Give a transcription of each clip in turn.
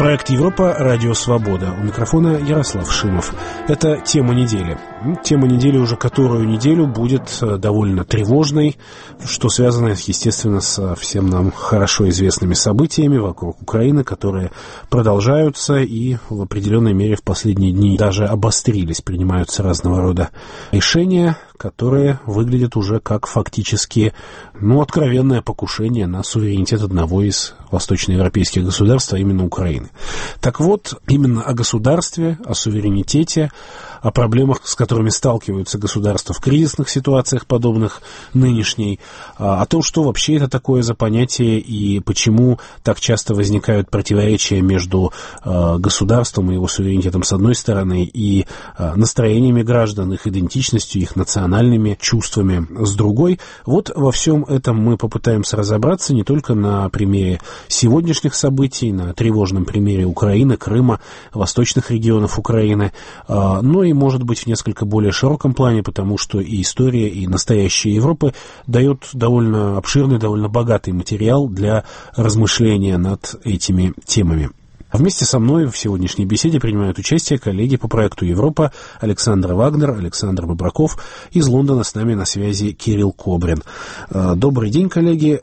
Проект «Европа. Радио Свобода». У микрофона Ярослав Шимов. Это тема недели. Тема недели уже которую неделю будет довольно тревожной, что связано, естественно, со всем нам хорошо известными событиями вокруг Украины, которые продолжаются и в определенной мере в последние дни даже обострились. Принимаются разного рода решения, которые выглядят уже как фактически, откровенное покушение на суверенитет одного из восточноевропейских государств, а именно Украины. Так вот, именно о государстве, о суверенитете, о проблемах, с которыми сталкиваются государства в кризисных ситуациях, подобных нынешней, о том, что вообще это такое за понятие и почему так часто возникают противоречия между государством и его суверенитетом с одной стороны и настроениями граждан, их идентичностью, их национальными чувствами с другой. Вот во всем этом мы попытаемся разобраться не только на примере сегодняшних событий, на тревожном примере Украины, Крыма, восточных регионов Украины, но и, может быть, в несколько более широком плане, потому что и история, и настоящая Европа дает довольно обширный, довольно богатый материал для размышления над этими темами. Вместе со мной в сегодняшней беседе принимают участие коллеги по проекту «Европа» Александр Вагнер, Александр Бобраков. Из Лондона с нами на связи Кирилл Кобрин. Добрый день, коллеги.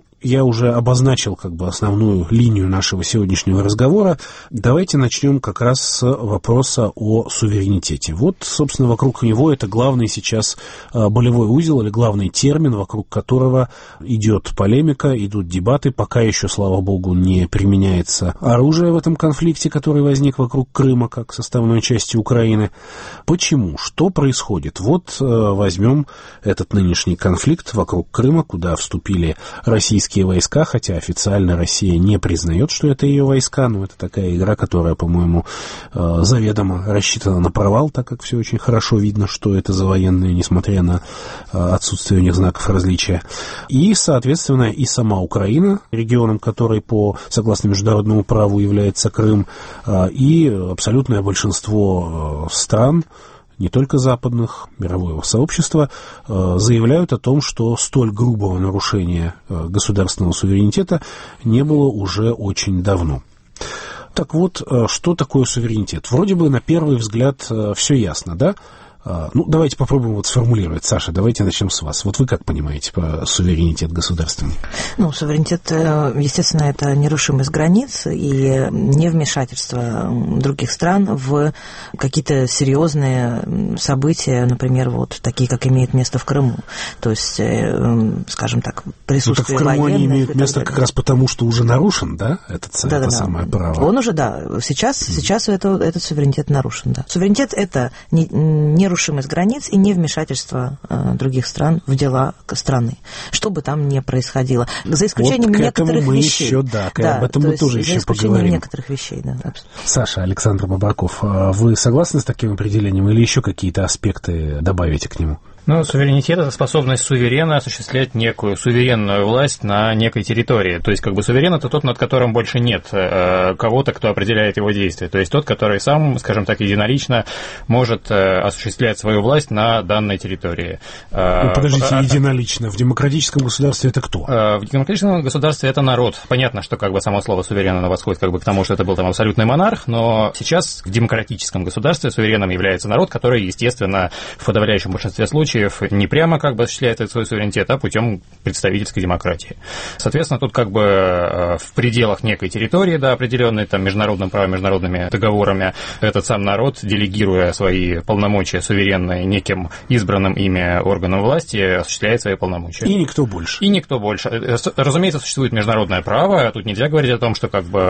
Я уже обозначил основную линию нашего сегодняшнего разговора. Давайте начнем как раз с вопроса о суверенитете. Вот, собственно, вокруг него это главный сейчас болевой узел или главный термин, вокруг которого идет полемика, идут дебаты. Пока еще, слава богу, не применяется оружие в этом конфликте, который возник вокруг Крыма как составной части Украины. Почему? Что происходит? Вот возьмем этот нынешний конфликт вокруг Крыма, куда вступили российские войска, хотя официально Россия не признает, что это ее войска, но это такая игра, которая, по-моему, заведомо рассчитана на провал, так как все очень хорошо видно, что это за военные, несмотря на отсутствие у них знаков различия. И, соответственно, и сама Украина, регионом которой согласно международному праву является Крым, и абсолютное большинство стран, не только западных, мирового сообщества, заявляют о том, что столь грубого нарушения государственного суверенитета не было уже очень давно. Так вот, что такое суверенитет? Вроде бы на первый взгляд все ясно, да? Давайте попробуем сформулировать. Саша, давайте начнем с вас. Вот вы как понимаете суверенитет государственный? Суверенитет, естественно, это нерушимость границ и невмешательство других стран в какие-то серьезные события, например, такие, как имеет место в Крыму. То есть, скажем так, присутствие военных. В Крыму они имеют место как раз потому, что уже нарушен, да, это самое право? Он уже, да. Сейчас этот суверенитет нарушен, да. Суверенитет – это нерушимость границ и невмешательство других стран в дела страны, что бы там ни происходило. За исключением некоторых вещей. Об этом мы тоже еще поговорим. За исключением некоторых вещей, да. Саша, Александр Бобраков, вы согласны с таким определением или еще какие-то аспекты добавите к нему? Суверенитет – это способность суверена осуществлять некую суверенную власть на некой территории. То есть, суверен – это тот, над которым больше нет кого-то, кто определяет его действия. То есть, тот, который сам, скажем так, единолично может осуществлять свою власть на данной территории. Подождите, единолично. В демократическом государстве это кто? В демократическом государстве это народ. Понятно, что само слово суверен, оно восходит к тому, что это был абсолютный монарх, но сейчас в демократическом государстве сувереном является народ, который, естественно, в подавляющем большинстве случаев не прямо осуществляет свой суверенитет, а путем представительской демократии. Соответственно, тут в пределах некой территории, определенной международным правом, международными договорами, этот сам народ, делегируя свои полномочия суверенные неким избранным ими органам власти, осуществляет свои полномочия. И никто больше. И никто больше. Разумеется, существует международное право, тут нельзя говорить о том, что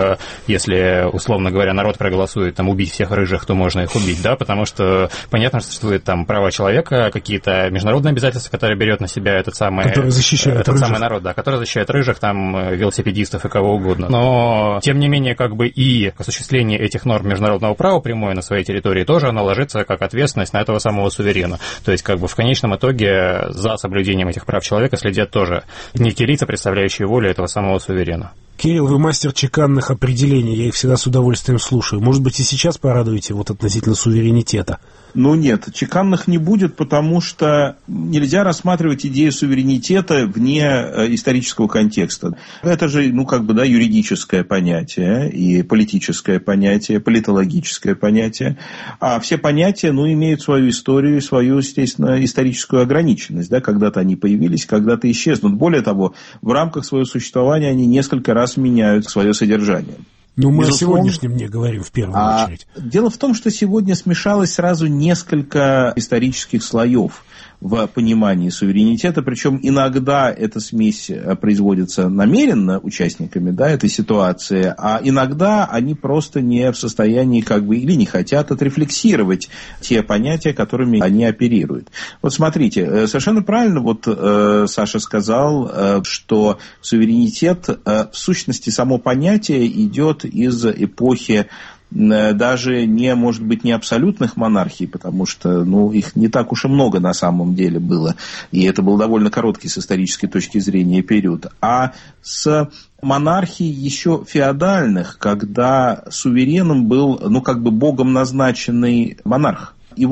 если, условно говоря, народ проголосует убить всех рыжих, то можно их убить, да, потому что понятно, что существует права человека, какие-то международные обязательства, которые берет на себя этот самый народ, который защищает рыжих, велосипедистов и кого угодно. Но, тем не менее, и осуществление этих норм международного права прямое на своей территории тоже оно ложится как ответственность на этого самого суверена. То есть, в конечном итоге за соблюдением этих прав человека следят тоже некие лица, представляющие волю этого самого суверена. Кирилл, вы мастер чеканных определений, я их всегда с удовольствием слушаю. Может быть, и сейчас порадуете вот относительно суверенитета? Ну нет, чеканных не будет, потому что нельзя рассматривать идею суверенитета вне исторического контекста. Это же, юридическое понятие и политическое понятие, политологическое понятие. А все понятия, имеют свою историю и свою, естественно, историческую ограниченность. Да? Когда-то они появились, когда-то исчезнут. Более того, в рамках своего существования они несколько раз меняют свое содержание. Мы о сегодняшнем не говорим в первую очередь. Дело в том, что сегодня смешалось сразу несколько исторических слоев в понимании суверенитета, причем иногда эта смесь производится намеренно участниками этой ситуации, а иногда они просто не в состоянии или не хотят отрефлексировать те понятия, которыми они оперируют. Вот смотрите, совершенно правильно Саша сказал, что суверенитет, в сущности, само понятие идет из эпохи даже может быть, не абсолютных монархий, потому что, их не так уж и много на самом деле было, и это был довольно короткий с исторической точки зрения период, а с монархий еще феодальных, когда сувереном был, богом назначенный монарх. И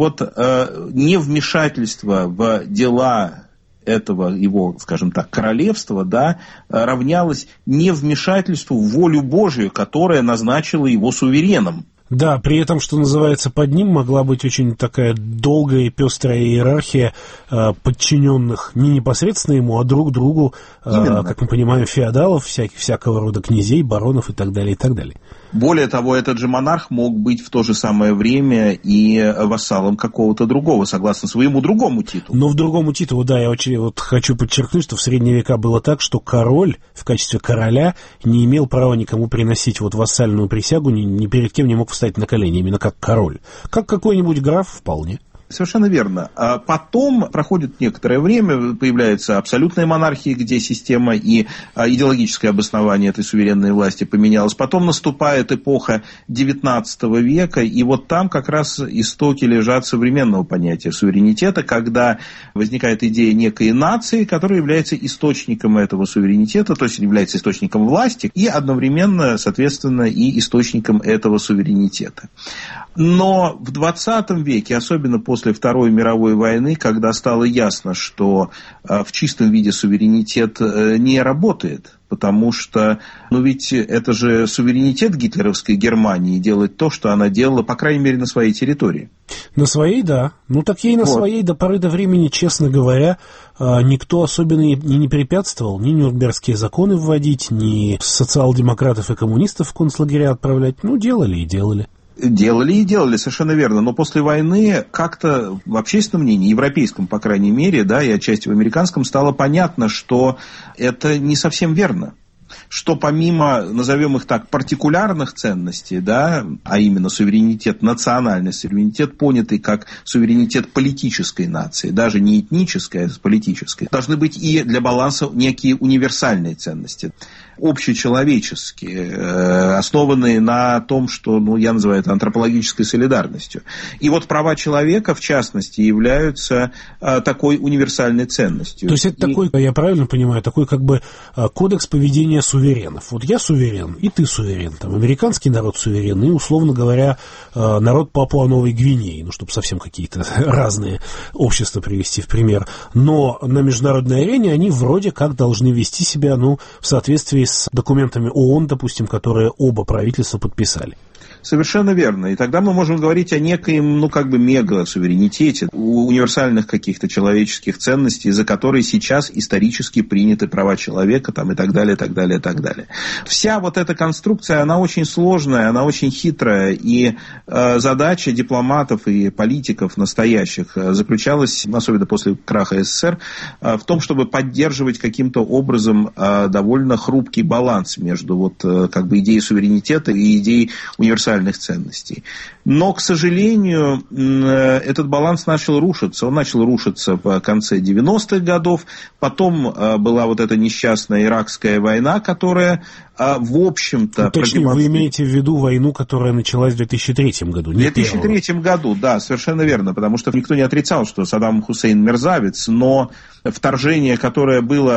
невмешательство в дела этого его, скажем так, королевства, равнялось невмешательству в волю Божию, которая назначила его сувереном. Да, при этом, что называется, под ним могла быть очень такая долгая и пестрая иерархия подчиненных не непосредственно ему, а друг другу, как мы понимаем, феодалов, всякого рода князей, баронов и так далее, и так далее. Более того, этот же монарх мог быть в то же самое время и вассалом какого-то другого, согласно своему другому титулу. Но в другому титулу, да, я очень хочу подчеркнуть, что в средние века было так, что король в качестве короля не имел права никому приносить вассальную присягу, ни перед кем не мог встать на колени, именно как король. Как какой-нибудь граф вполне. Совершенно верно. А потом проходит некоторое время, появляются абсолютные монархии, где система и идеологическое обоснование этой суверенной власти поменялось. Потом наступает эпоха XIX века, и там как раз истоки лежат современного понятия суверенитета, когда возникает идея некой нации, которая является источником этого суверенитета, то есть является источником власти и одновременно, соответственно, и источником этого суверенитета. Но в XX веке, особенно после Второй мировой войны, когда стало ясно, что в чистом виде суверенитет не работает, потому что, ведь это же суверенитет гитлеровской Германии делать то, что она делала, по крайней мере, на своей территории. На своей, да. Так ей на своей до поры до времени, честно говоря, никто особенно не препятствовал ни нюрнбергские законы вводить, ни социал-демократов и коммунистов в концлагеря отправлять. Делали и делали. Делали, совершенно верно. Но после войны как-то в общественном мнении, европейском, по крайней мере, и отчасти в американском, стало понятно, что это не совсем верно. Что помимо, назовем их так, партикулярных ценностей, а именно суверенитет, национальный суверенитет, понятый как суверенитет политической нации, даже не этнической, а политической, должны быть и для баланса некие универсальные ценности, общечеловеческие, основанные на том, что, я называю это антропологической солидарностью. И права человека, в частности, являются такой универсальной ценностью. То есть это такой, я правильно понимаю, такой кодекс поведения суверенов. Я суверен, и ты суверен. Американский народ суверен, и, условно говоря, народ Папуа-Новой Гвинеи, чтобы совсем какие-то разные общества привести в пример. Но на международной арене они вроде как должны вести себя, в соответствии с документами ООН, допустим, которые оба правительства подписали. Совершенно верно. И тогда мы можем говорить о некоем, мега-суверенитете, универсальных каких-то человеческих ценностей, за которые сейчас исторически приняты права человека, и так далее, и так далее, и так далее. Вся эта конструкция, она очень сложная, она очень хитрая, и задача дипломатов и политиков настоящих заключалась, особенно после краха СССР, в том, чтобы поддерживать каким-то образом довольно хрупкий баланс между идеей суверенитета и идеей универсальности ценностей. Но, к сожалению, этот баланс начал рушиться. Он начал рушиться в конце 90-х годов. Потом была эта несчастная иракская война, которая, в общем-то... Точнее, вы имеете в виду войну, которая началась в 2003 году, не в 2003 году, да, совершенно верно, потому что никто не отрицал, что Саддам Хусейн мерзавец, но вторжение, которое было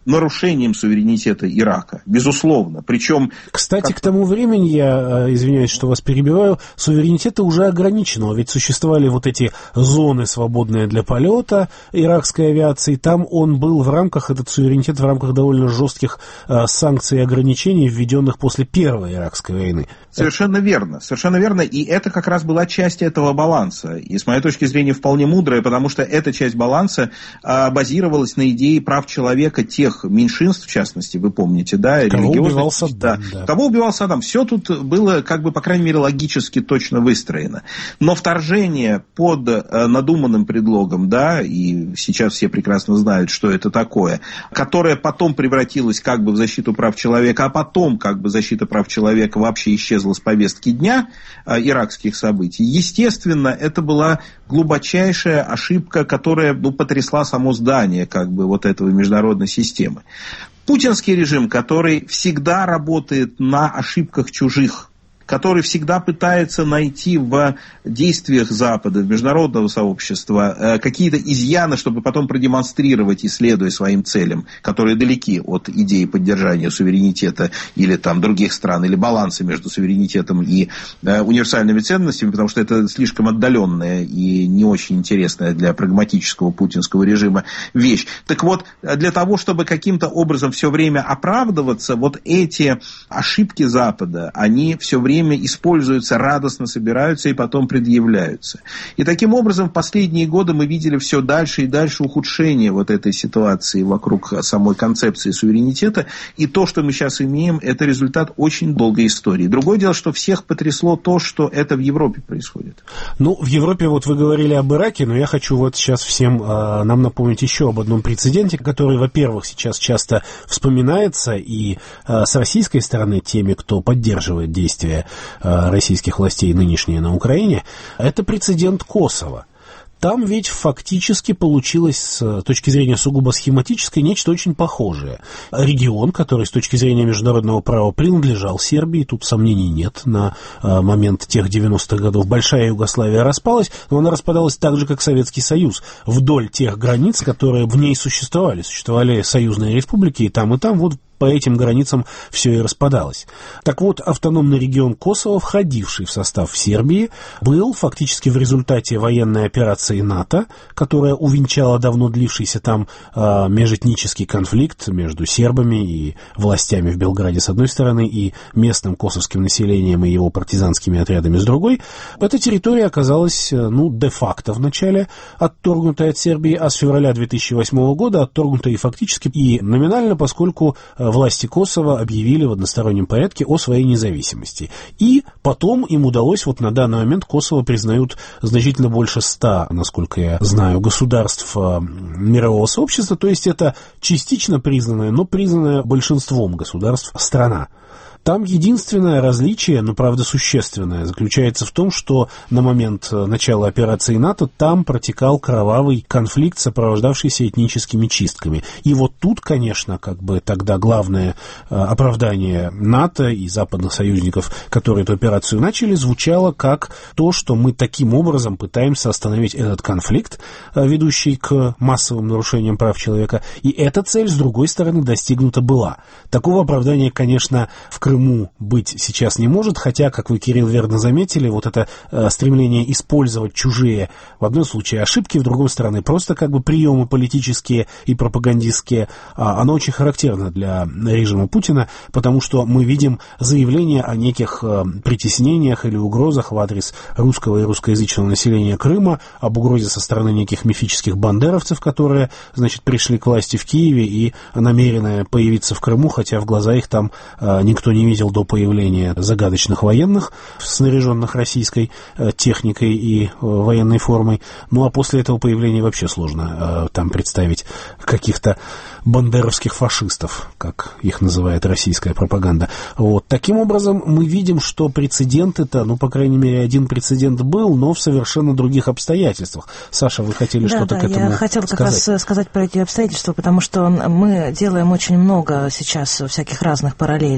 нарушением суверенитета Ирака, безусловно. Причем... Кстати, к тому времени, я извиняюсь, что вас перебиваю, суверенитета уже ограничено, ведь существовали вот эти зоны, свободные для полета иракской авиации, там он был в рамках, этот суверенитет в рамках довольно жестких санкций и ограничений, введенных после Первой иракской войны. Совершенно верно, и это как раз была часть этого баланса, и с моей точки зрения вполне мудрая, потому что эта часть баланса базировалась на идее прав человека тех меньшинств, в частности, вы помните, да, кого убивал Саддам. Да. Кого убивал Саддам. Все тут было, как бы, по крайней мере, логически точно выстроено. Но вторжение под надуманным предлогом, да, и сейчас все прекрасно знают, что это такое, которое потом превратилось как бы в защиту прав человека, а потом как бы защита прав человека вообще исчезла с повестки дня иракских событий. Естественно, это была глубочайшая ошибка, которая, потрясла само здание, как бы, вот этого международной системы. Путинский режим, который всегда работает на ошибках чужих, который всегда пытается найти в действиях Запада, международного сообщества, какие-то изъяны, чтобы потом продемонстрировать, исследуя своим целям, которые далеки от идеи поддержания суверенитета или там других стран, или баланса между суверенитетом и универсальными ценностями, потому что это слишком отдаленная и не очень интересная для прагматического путинского режима вещь. Так вот, для того, чтобы каким-то образом все время оправдываться, вот эти ошибки Запада, они все время используются, радостно собираются и потом предъявляются. И таким образом в последние годы мы видели все дальше и дальше ухудшение вот этой ситуации вокруг самой концепции суверенитета. И то, что мы сейчас имеем, это результат очень долгой истории. Другое дело, что всех потрясло то, что это в Европе происходит. В Европе, вот вы говорили об Ираке, но я хочу вот сейчас всем нам напомнить еще об одном прецеденте, который, во-первых, сейчас часто вспоминается и с российской стороны теми, кто поддерживает действия российских властей нынешние на Украине, это прецедент Косово. Там ведь фактически получилось с точки зрения сугубо схематической нечто очень похожее. Регион, который с точки зрения международного права принадлежал Сербии, тут сомнений нет, на момент тех 90-х годов большая Югославия распалась, но она распадалась так же, как Советский Союз, вдоль тех границ, которые в ней существовали. Существовали союзные республики, и там вот по этим границам все и распадалось. Так вот, автономный регион Косово, входивший в состав Сербии, был фактически в результате военной операции НАТО, которая увенчала давно длившийся там межэтнический конфликт между сербами и властями в Белграде с одной стороны и местным косовским населением и его партизанскими отрядами с другой. Эта территория оказалась, де-факто вначале отторгнутой от Сербии, а с февраля 2008 года отторгнутой и фактически, и номинально, поскольку власти Косово объявили в одностороннем порядке о своей независимости. И потом им удалось, вот на данный момент Косово признают значительно больше 100, насколько я знаю, государств мирового сообщества, то есть это частично признанная, но признанная большинством государств страна. Там единственное различие, но правда существенное, заключается в том, что на момент начала операции НАТО там протекал кровавый конфликт, сопровождавшийся этническими чистками. И вот тут, конечно, как бы тогда главное оправдание НАТО и западных союзников, которые эту операцию начали, звучало как то, что мы таким образом пытаемся остановить этот конфликт, ведущий к массовым нарушениям прав человека. И эта цель, с другой стороны, достигнута была. Такого оправдания, конечно, в Крыму быть сейчас не может, хотя, как вы, Кирилл, верно заметили, вот это стремление использовать чужие, в одном случае ошибки, в другой стороне просто как бы приемы политические и пропагандистские, оно очень характерно для режима Путина, потому что мы видим заявления о неких притеснениях или угрозах в адрес русского и русскоязычного населения Крыма, об угрозе со стороны неких мифических бандеровцев, которые, пришли к власти в Киеве и намерены появиться в Крыму, хотя в глаза их там никто не видел до появления загадочных военных, снаряженных российской техникой и военной формой. А после этого появления вообще сложно там представить каких-то бандеровских фашистов, как их называет российская пропаганда. Таким образом, мы видим, что прецеденты-то, по крайней мере, один прецедент был, но в совершенно других обстоятельствах. Саша, вы хотели что-то к этому сказать? Я хотела как раз сказать про эти обстоятельства, потому что мы делаем очень много сейчас всяких разных параллелей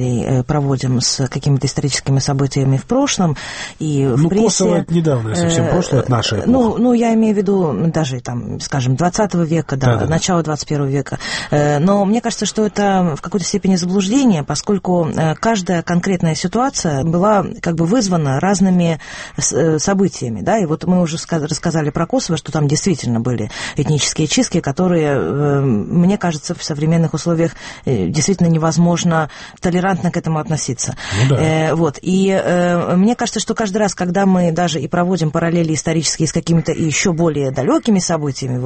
проводим с какими-то историческими событиями в прошлом. И в прессе... Косово это недавно, совсем прошлое, это наша эпоха. Я имею в виду даже, скажем, 20 века, начало 21 века. Но мне кажется, что это в какой-то степени заблуждение, поскольку каждая конкретная ситуация была вызвана разными событиями, да, и вот мы уже рассказали про Косово, что там действительно были этнические чистки, которые, мне кажется, в современных условиях действительно невозможно толерантно к этому относиться. И мне кажется, что каждый раз, когда мы даже и проводим параллели исторические с какими-то еще более далекими событиями,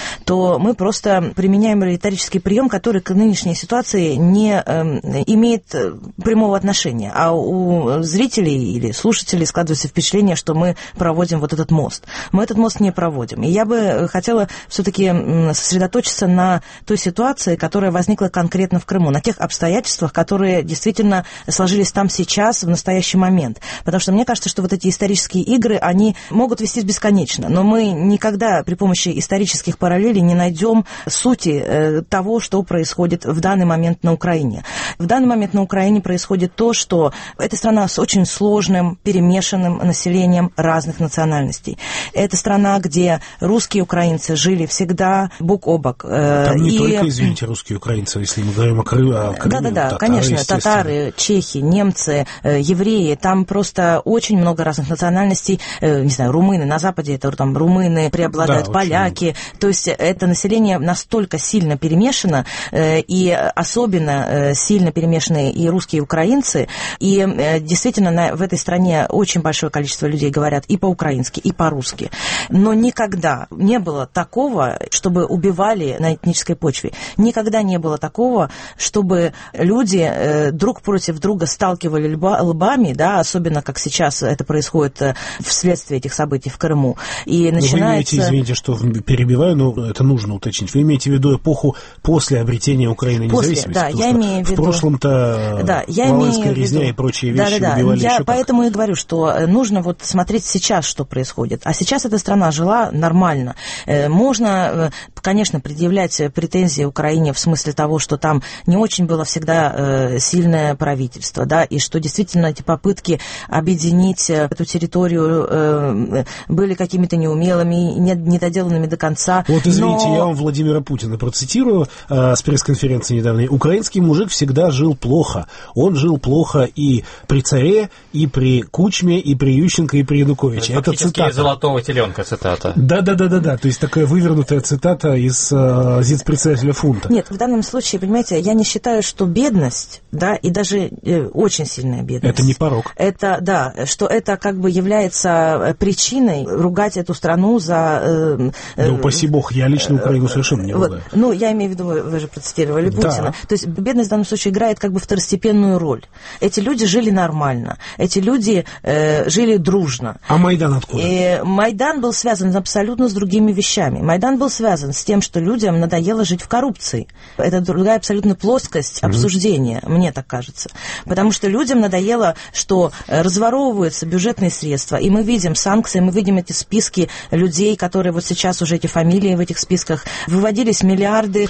то мы просто применяем риторический прием, который к нынешней ситуации не имеет прямого отношения, а у зрителей или слушателей складывается впечатление, что мы проводим вот этот мост. Мы этот мост не проводим. И я бы хотела все-таки сосредоточиться на той ситуации, которая возникла конкретно в Крыму, на тех обстоятельствах, которые действительно сложились там сейчас, в настоящий момент. Потому что мне кажется, что вот эти исторические игры, они могут вестись бесконечно, но мы никогда при помощи исторических параллелей не найдем сути того, что происходит в данный момент на Украине. В данный момент на Украине происходит то, что эта страна с очень сложным, перемешанным населением разных национальностей. Это страна, где русские и украинцы жили всегда бок о бок. Там не только, извините, русские и украинцы, если мы говорим о Крыме. Да, конечно, татары, чехи, немцы, евреи, там просто очень много разных национальностей, не знаю, румыны, на Западе это там румыны преобладают, поляки, то есть это население настолько сильно перемешано, и особенно сильно перемешаны и русские, и украинцы, и действительно в этой стране очень большое количество людей говорят и по-украински, и по-русски, но никогда не было такого, чтобы убивали на этнической почве, никогда не было такого, чтобы люди друг против друга сталкивали лбами, да, особенно как сейчас это происходит вследствие этих событий в Крыму. И начинается... Вы имеете, извините, что перебиваю, но это нужно уточнить. Вы имеете в виду эпоху после обретения Украины независимости? Да, я имею в виду... В прошлом-то Волынская резня и прочие вещи убивали еще я поэтому и говорю, что нужно смотреть сейчас, что происходит. А сейчас эта страна жила нормально. Можно, конечно, предъявлять претензии Украине в смысле того, что там не очень было всегда сильное правительство, да, и что действительно эти попытки объединить эту территорию были какими-то неумелыми, недоделанными до конца. Вот, извините, я вам Владимира Путина процитирую с пресс-конференции недавней. «Украинский мужик всегда жил плохо. Он жил плохо и при царе, и при Кучме, и при Ющенко, и при Януковиче». Это цитата. «Золотого теленка» цитата. Да. То есть такая вывернутая цитата из зицпредседателя фунта. Нет, в данном случае, понимаете, я не считаю, что бедность, да, и даже очень сильная бедность. Это не порок. Это, да, что это является причиной ругать эту страну за... Да упаси бог, я лично Украину совершенно не ругаю. Я имею в виду, вы же процитировали Путина. То есть бедность в данном случае играет второстепенную роль. Эти люди жили нормально, эти люди жили дружно. А Майдан откуда? Майдан был связан абсолютно с другими вещами. Майдан был связан с тем, что людям надоело жить в коррупции. Это другая абсолютно плоскость обсуждения, мне так кажется. Потому что людям надоело, что разворовываются бюджетные средства, и мы видим санкции, мы видим эти списки людей, которые вот сейчас уже эти фамилии в этих списках, выводились миллиарды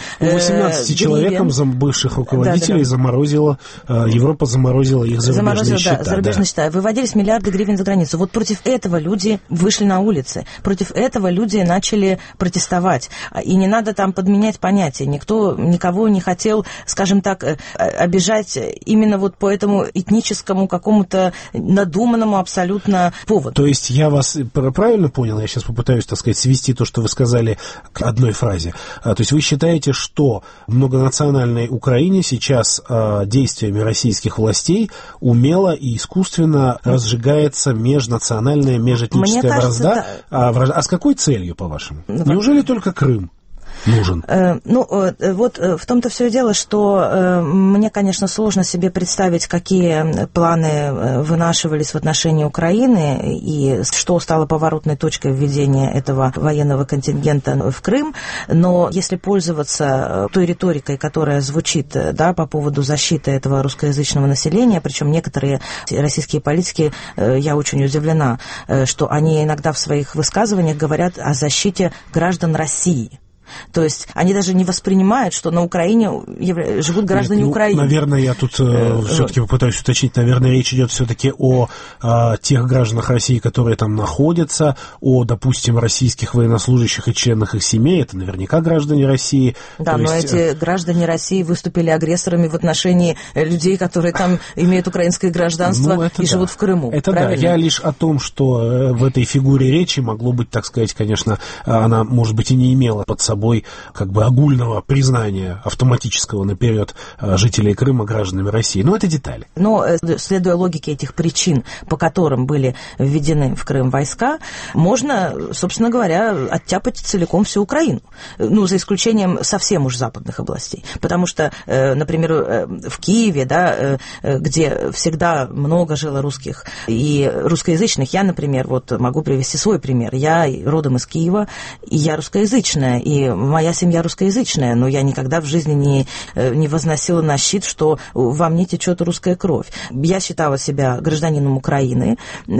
18 человеком бывших руководителей заморозила, Европа заморозила их зарубежные счета. Зарубежные счета. Выводились миллиарды гривен за границу. Вот против этого люди вышли на улицы, против этого люди начали протестовать. И не надо там подменять понятия. Никто никого не хотел, скажем так, обижать именно вот по этому этническому какому-то надуманному абсолютно поводу. То есть я вас правильно понял? Я сейчас попытаюсь, так сказать, свести то, что вы сказали, к одной фразе. То есть вы считаете, что в многонациональной Украине сейчас действиями российских властей умело и искусственно разжигается межнациональная, межэтническая вражда? А с какой целью, по-вашему? Неужели только Крым нужен? Вот в том-то все и дело, что мне, конечно, сложно себе представить, какие планы вынашивались в отношении Украины и что стало поворотной точкой введения этого военного контингента в Крым, но если пользоваться той риторикой, которая звучит, да, по поводу защиты этого русскоязычного населения, причем некоторые российские политики, я очень удивлена, что они иногда в своих высказываниях говорят о защите граждан России. То есть они даже не воспринимают, что на Украине живут граждане Украины. Наверное, я тут все-таки попытаюсь уточнить. Наверное, речь идет все-таки о тех гражданах России, которые там находятся, о, допустим, российских военнослужащих и членах их семей. Это наверняка граждане России. Да, но эти граждане России выступили агрессорами в отношении людей, которые там имеют украинское гражданство и живут в Крыму. Это правильно? Да. Я лишь о том, что в этой фигуре речи могло быть, так сказать, конечно, она, может быть, и не имела под собой как бы огульного признания автоматического наперед жителей Крыма гражданами России. Но это детали. Но, следуя логике этих причин, по которым были введены в Крым войска, можно, собственно говоря, оттяпать целиком всю Украину. Ну, за исключением совсем уж западных областей. Потому что, например, в Киеве, да, где всегда много жило русских и русскоязычных, я, например, вот могу привести свой пример. Я родом из Киева, и я русскоязычная, и моя семья русскоязычная, но я никогда в жизни не возносила на щит, что во мне течет русская кровь. Я считала себя гражданином Украины,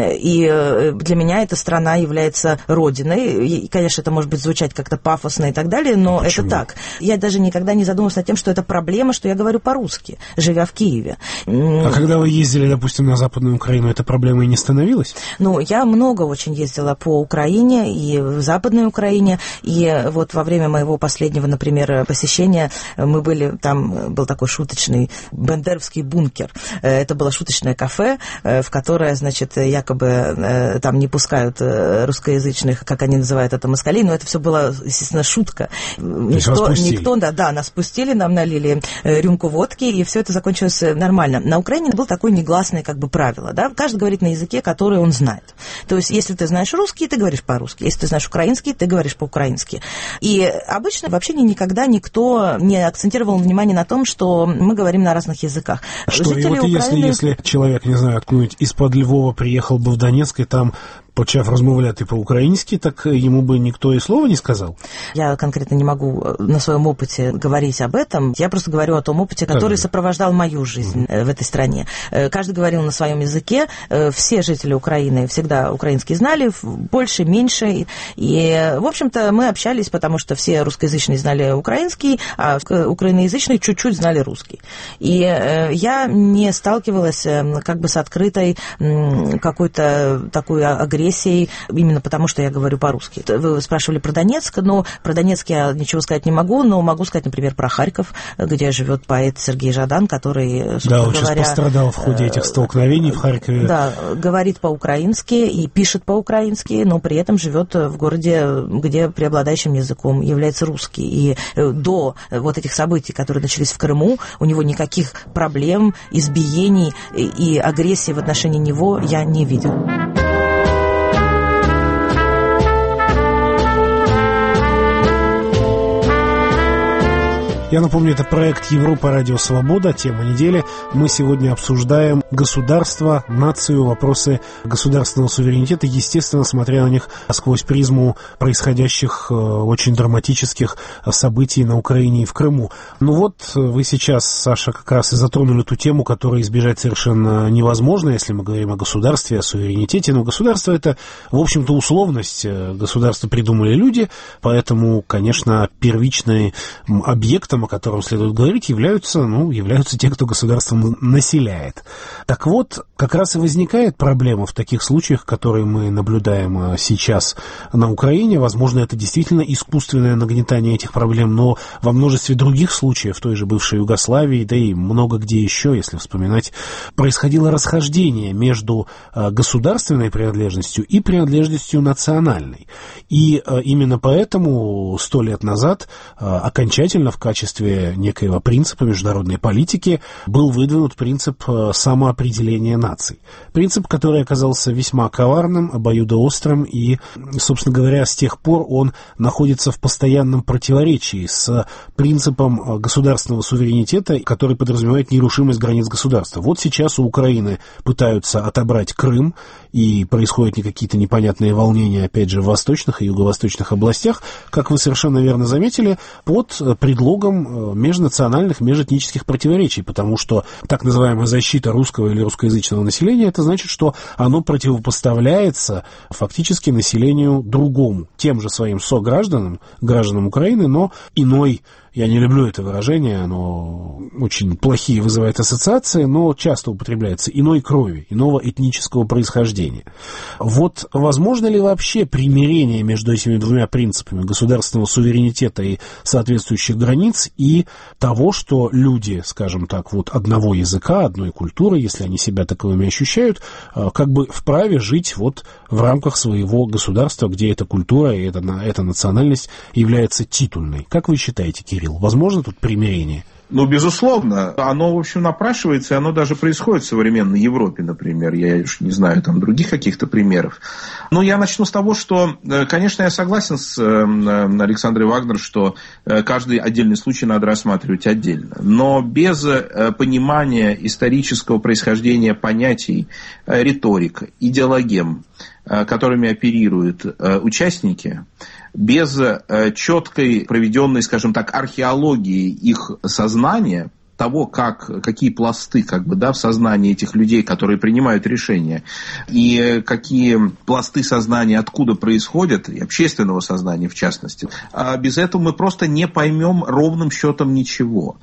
и для меня эта страна является родиной. И, конечно, это может быть звучать как-то пафосно и так далее, но почему? Это так. Я даже никогда не задумывалась над тем, что это проблема, что я говорю по-русски, живя в Киеве. А когда вы ездили, допустим, на Западную Украину, эта проблема и не становилась? Ну, я много очень ездила по Украине и в Западной Украине, и вот во время моего последнего, например, посещения мы были, там был такой шуточный бандеровский бункер. Это было шуточное кафе, в которое, значит, якобы там не пускают русскоязычных, как они называют это, москалей, но это все было, естественно, шутка. Никто, да, нас пустили, нам налили рюмку водки, и все это закончилось нормально. На Украине было такое негласное как бы правило, да, каждый говорит на языке, который он знает. То есть, если ты знаешь русский, ты говоришь по-русски, если ты знаешь украинский, ты говоришь по-украински. И обычно вообще никогда никто не акцентировал внимание на том, что мы говорим на разных языках. Что, жители и вот Украины... если человек, не знаю, откуда-нибудь из-под Львова приехал бы в Донецк, и там почав размовляти по-украински, так ему бы никто и слова не сказал? Я конкретно не могу на своем опыте говорить об этом. Я просто говорю о том опыте, который сопровождал мою жизнь в этой стране. Каждый говорил на своем языке. Все жители Украины всегда украинский знали, больше, меньше. И, в общем-то, мы общались, потому что все русскоязычные знали украинский, а украиноязычные чуть-чуть знали русский. И я не сталкивалась как бы с открытой какой-то такой агрессией, именно потому, что я говорю по-русски. Вы спрашивали про Донецк, но про Донецк я ничего сказать не могу, но могу сказать, например, про Харьков, где живет поэт Сергей Жадан, который, да, он сейчас пострадал в ходе этих столкновений в Харькове. Да, говорит по-украински и пишет по-украински, но при этом живет в городе, где преобладающим языком является русский. И до вот этих событий, которые начались в Крыму, у него никаких проблем, избиений и агрессии в отношении него я не видел. Я напомню, это проект Европа Радио Свобода, тема недели. Мы сегодня обсуждаем государство, нацию, вопросы государственного суверенитета, естественно, смотря на них сквозь призму происходящих очень драматических событий на Украине и в Крыму. Ну вот, вы сейчас, Саша, как раз и затронули ту тему, которую избежать совершенно невозможно, если мы говорим о государстве, о суверенитете. Но государство — это, в общем-то, условность. Государство придумали люди, поэтому, конечно, первичным объектом, о котором следует говорить, являются те, кто государством населяет. Так вот, как раз и возникает проблема в таких случаях, которые мы наблюдаем сейчас на Украине. Возможно, это действительно искусственное нагнетание этих проблем, но во множестве других случаев, в той же бывшей Югославии, да и много где еще, если вспоминать, происходило расхождение между государственной принадлежностью и принадлежностью национальной. И именно поэтому 100 лет назад окончательно в качестве некоего принципа международной политики был выдвинут принцип самоопределения наций. Принцип, который оказался весьма коварным, обоюдоострым, и, собственно говоря, с тех пор он находится в постоянном противоречии с принципом государственного суверенитета, который подразумевает нерушимость границ государства. Вот сейчас у Украины пытаются отобрать Крым, и происходят не какие-то непонятные волнения, опять же, в восточных и юго-восточных областях, как вы совершенно верно заметили, под предлогом межнациональных, межэтнических противоречий, потому что так называемая защита русского или русскоязычного населения, это значит, что оно противопоставляется фактически населению другому, тем же своим согражданам, гражданам Украины, но иной. Я не люблю это выражение, оно очень плохие вызывает ассоциации, но часто употребляется, иной крови, иного этнического происхождения. Вот возможно ли вообще примирение между этими двумя принципами государственного суверенитета и соответствующих границ и того, что люди, скажем так, вот одного языка, одной культуры, если они себя таковыми ощущают, как бы вправе жить вот в рамках своего государства, где эта культура и эта национальность является титульной? Как вы считаете, Кирилл? Возможно тут примирение? Ну, безусловно. Оно, в общем, напрашивается, и оно даже происходит в современной Европе, например. Я уж не знаю там других каких-то примеров. Но я начну с того, что, конечно, я согласен с Александрой Вагнер, что каждый отдельный случай надо рассматривать отдельно. Но без понимания исторического происхождения понятий, риторик, идеологем, которыми оперируют участники, без четкой проведенной, скажем так, археологии их сознания, того, какие пласты в сознании этих людей, которые принимают решения, и какие пласты сознания откуда происходят, и общественного сознания в частности. А без этого мы просто не поймем ровным счетом ничего.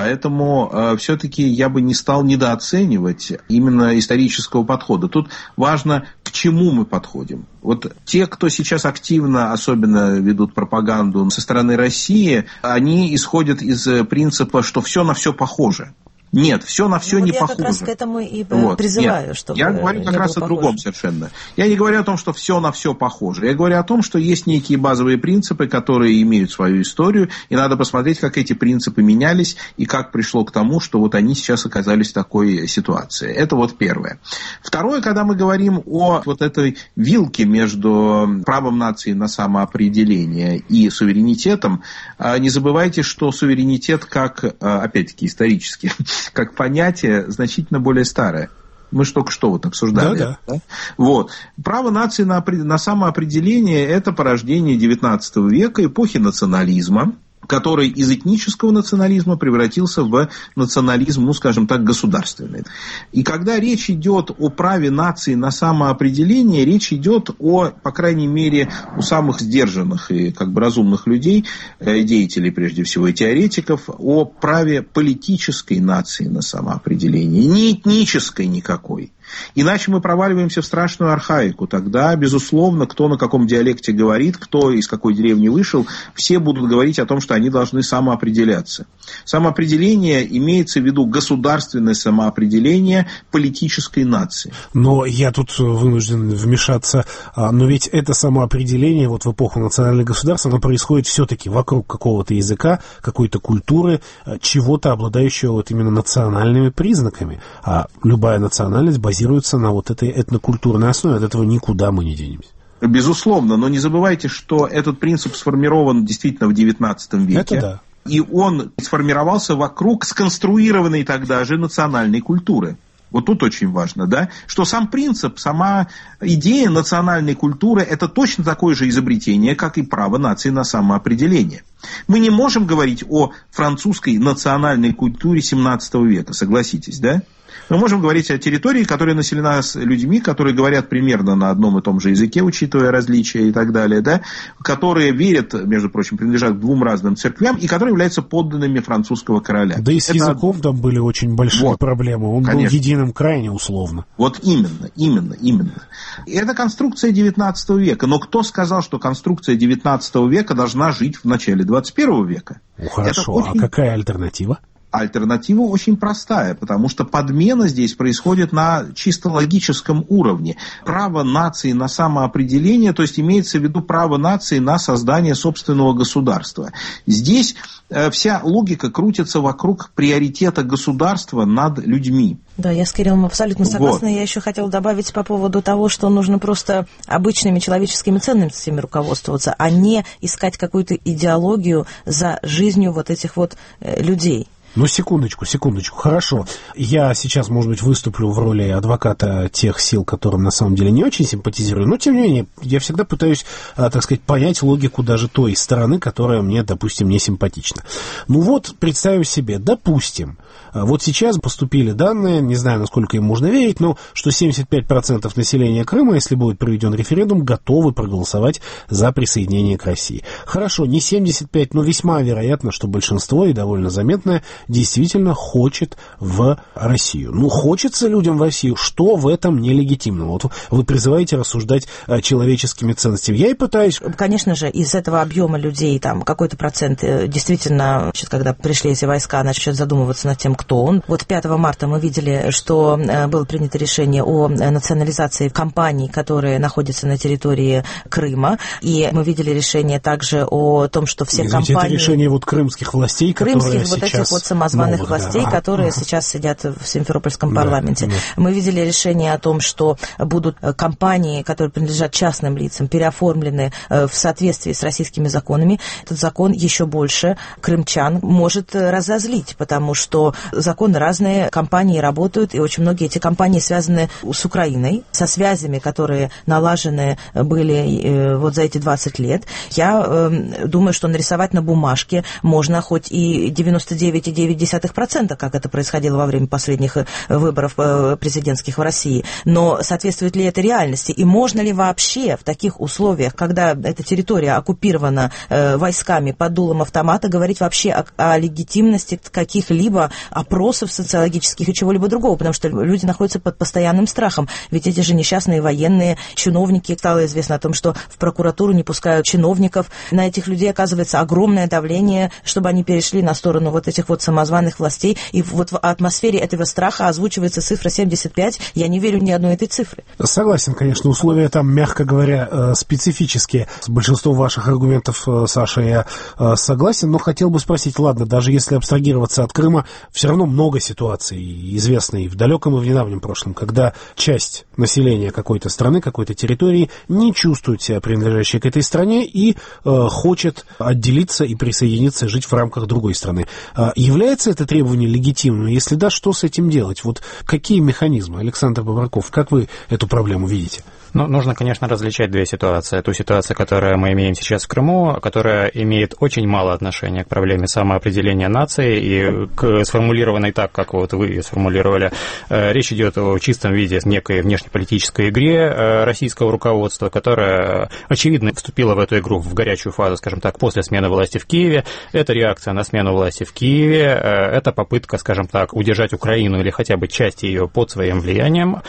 Поэтому все-таки я бы не стал недооценивать именно исторического подхода. Тут важно, к чему мы подходим. Вот те, кто сейчас активно, особенно ведут пропаганду со стороны России, они исходят из принципа, что все на все похоже. Нет, все на все не похоже. Я как раз к этому и призываю, чтобы я говорю как раз о другом совершенно. Я не говорю о том, что все на все похоже. Я говорю о том, что есть некие базовые принципы, которые имеют свою историю, и надо посмотреть, как эти принципы менялись, и как пришло к тому, что вот они сейчас оказались в такой ситуации. Это вот первое. Второе, когда мы говорим о вот этой вилке между правом нации на самоопределение и суверенитетом, не забывайте, что суверенитет, как, опять-таки, исторически, как понятие значительно более старое. Мы же только что вот обсуждали. Да? Вот. Право нации на самоопределение – это порождение XIX века, эпохи национализма, который из этнического национализма превратился в национализм, скажем так, государственный. И когда речь идет о праве нации на самоопределение, речь идет по крайней мере, у самых сдержанных и разумных людей, деятелей, прежде всего, и теоретиков, о праве политической нации на самоопределение, не этнической никакой. Иначе мы проваливаемся в страшную архаику. Тогда, безусловно, кто на каком диалекте говорит, кто из какой деревни вышел, все будут говорить о том, что они должны самоопределяться. Самоопределение имеется в виду государственное самоопределение политической нации. Но я тут вынужден вмешаться. Но ведь это самоопределение вот в эпоху национальных государств, оно происходит все-таки вокруг какого-то языка, какой-то культуры, чего-то, обладающего вот именно национальными признаками. А любая национальность базируется на вот этой этнокультурной основе. От этого никуда мы не денемся. Безусловно, но не забывайте, что этот принцип сформирован действительно в XIX веке. Это да. И он сформировался вокруг сконструированной тогда же национальной культуры. Вот тут очень важно, да, что сам принцип, сама идея национальной культуры – это точно такое же изобретение, как и право нации на самоопределение. Мы не можем говорить о французской национальной культуре XVII века, согласитесь, да? Мы можем говорить о территории, которая населена с людьми, которые говорят примерно на одном и том же языке, учитывая различия и так далее, да, которые верят, между прочим, принадлежат к двум разным церквям и которые являются подданными французского короля. Да и с языком там были очень большие проблемы. Он был единым крайне условно. Вот именно. И это конструкция XIX века. Но кто сказал, что конструкция XIX века должна жить в начале XXI века? Хорошо, а какая альтернатива? Альтернатива очень простая, потому что подмена здесь происходит на чисто логическом уровне. Право нации на самоопределение, то есть имеется в виду право нации на создание собственного государства. Здесь вся логика крутится вокруг приоритета государства над людьми. Да, я с Кириллом абсолютно согласна. Я еще хотела добавить по поводу того, что нужно просто обычными человеческими ценностями руководствоваться, а не искать какую-то идеологию за жизнью вот этих вот людей. Ну, секундочку. Хорошо. Я сейчас, может быть, выступлю в роли адвоката тех сил, которым на самом деле не очень симпатизирую, но, тем не менее, я всегда пытаюсь, так сказать, понять логику даже той стороны, которая мне, допустим, не симпатична. Ну вот, представим себе, допустим, вот сейчас поступили данные, не знаю, насколько им можно верить, но что 75% населения Крыма, если будет проведен референдум, готовы проголосовать за присоединение к России. Хорошо, не 75, но весьма вероятно, что большинство, и довольно заметное, действительно хочет в Россию. Ну, хочется людям в Россию, что в этом нелегитимно? Вот вы призываете рассуждать человеческими ценностями. Я и пытаюсь... Конечно же, из этого объема людей, там, какой-то процент действительно, когда пришли эти войска, начали задумываться над тем, кто он. Вот 5 марта мы видели, что было принято решение о национализации компаний, которые находятся на территории Крыма, и мы видели решение также о том, что все компании... Это решение вот крымских властей, которые вот сейчас... этих вот самозваных властей, которые сейчас сидят в Симферопольском парламенте. Мы видели решение о том, что будут компании, которые принадлежат частным лицам, переоформлены в соответствии с российскими законами. Этот закон еще больше крымчан может разозлить, потому что законы разные, компании работают, и очень многие эти компании связаны с Украиной, со связями, которые налажены были вот за эти 20 лет. Я думаю, что нарисовать на бумажке можно хоть и 99,9%, как это происходило во время последних выборов президентских в России, но соответствует ли это реальности? И можно ли вообще в таких условиях, когда эта территория оккупирована войсками под дулом автомата, говорить вообще о легитимности каких-либо опросов социологических и чего-либо другого, потому что люди находятся под постоянным страхом. Ведь эти же несчастные военные, чиновники, стало известно о том, что в прокуратуру не пускают чиновников. На этих людей оказывается огромное давление, чтобы они перешли на сторону вот этих вот самозваных властей. И вот в атмосфере этого страха озвучивается цифра 75. Я не верю ни одной этой цифры. Согласен, конечно, условия там, мягко говоря, специфические. С большинством ваших аргументов, Саша, я согласен, но хотел бы спросить, ладно, даже если абстрагироваться от Крыма, все равно много ситуаций известно и в далеком, и в недавнем прошлом, когда часть населения какой-то страны, какой-то территории не чувствует себя принадлежащей к этой стране и хочет отделиться и присоединиться, жить в рамках другой страны. Является это требование легитимным? Если да, что с этим делать? Вот какие механизмы? Александр Бобраков, как вы эту проблему видите? Ну, нужно, конечно, различать две ситуации. Ту ситуацию, которую мы имеем сейчас в Крыму, которая имеет очень мало отношения к проблеме самоопределения нации и сформулированной так, как вот вы ее сформулировали. Речь идет о чистом виде некой внешнеполитической игре российского руководства, которая, очевидно, вступила в эту игру в горячую фазу, скажем так, после смены власти в Киеве. Это реакция на смену власти в Киеве, это попытка, скажем так, удержать Украину или хотя бы часть ее под своим влиянием.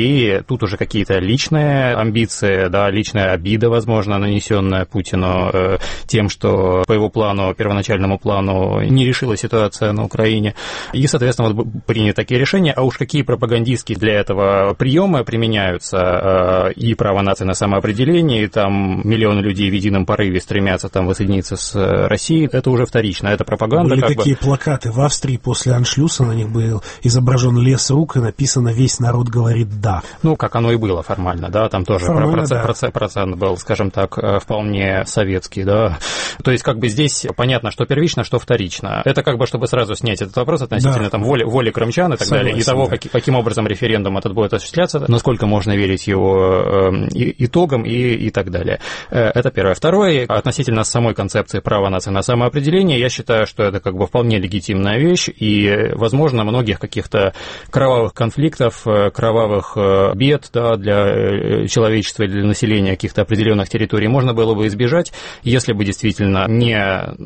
И тут уже какие-то личные амбиции, да, личная обида, возможно, нанесенная Путину тем, что по его плану, первоначальному плану, не решила ситуация на Украине. И, соответственно, вот приняли такие решения. А уж какие пропагандистские для этого приемы применяются, и право нации на самоопределение, и там миллионы людей в едином порыве стремятся там воссоединиться с Россией, это уже вторично. Это пропаганда. Были такие плакаты в Австрии после аншлюса, на них был изображен лес рук и написано «Весь народ говорит да». Ну, как оно и было формально, да, там тоже процент был, скажем так, вполне советский, да. То есть, как бы здесь понятно, что первично, что вторично. Это как бы, чтобы сразу снять этот вопрос относительно там воли крымчан и так далее, и того, каким образом референдум этот будет осуществляться, насколько можно верить его итогам и так далее. Это первое. Второе, относительно самой концепции права нации на самоопределение, я считаю, что это как бы вполне легитимная вещь, и, возможно, многих каких-то кровавых конфликтов, кровавых бед, да, для человечества или для населения каких-то определенных территорий можно было бы избежать, если бы действительно не